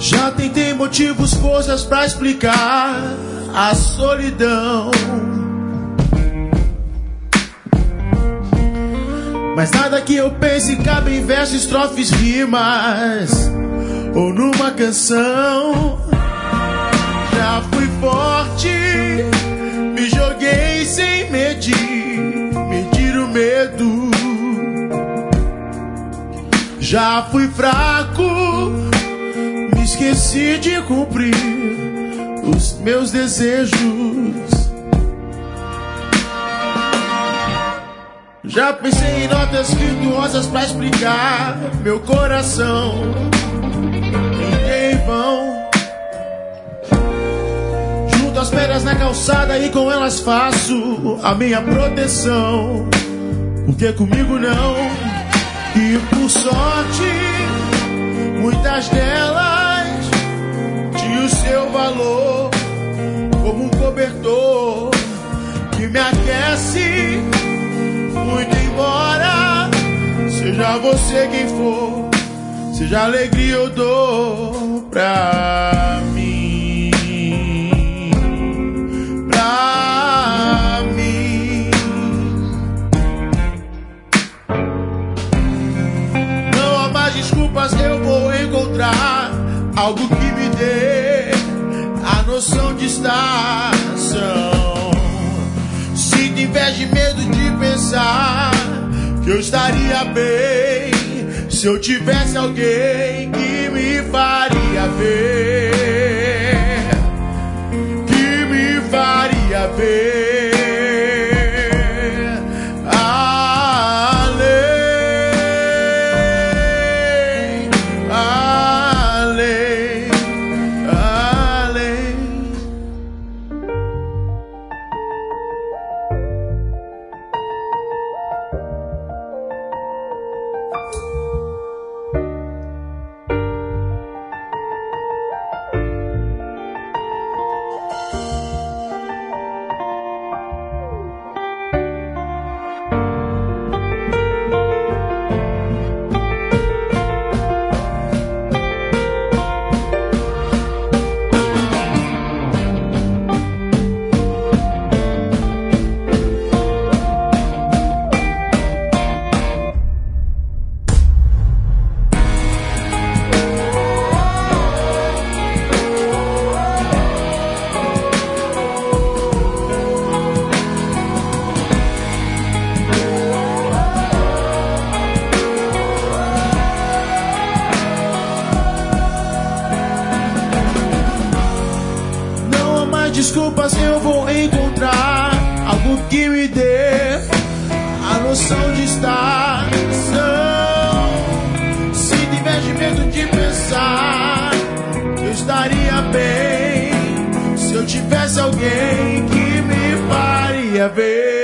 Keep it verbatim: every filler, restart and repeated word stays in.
Já tentei motivos, forças pra explicar a solidão, mas nada que eu pense cabe em versos, estrofes, rimas ou numa canção. Já fui forte, me joguei sem medir, medir o medo. Já fui fraco, me esqueci de cumprir os meus desejos. Já pensei em notas virtuosas pra explicar meu coração em vão. Junto as pedras na calçada e com elas faço a minha proteção. Porque comigo não. E por sorte, muitas delas tinham o seu valor, como um cobertor que me aquece. Muito embora seja você quem for, seja alegria ou dor pra mim, pra mim. Não há mais desculpas, eu vou encontrar algo que me dê a noção de estação. Sinto inveja e medo de pensar que eu estaria bem se eu tivesse alguém que me faria ver, que me faria ver além, além, além. Desculpas, eu vou encontrar algo que me dê a noção de estação. Sinto inveja e medo de pensar que eu estaria bem se eu tivesse alguém que me faria ver.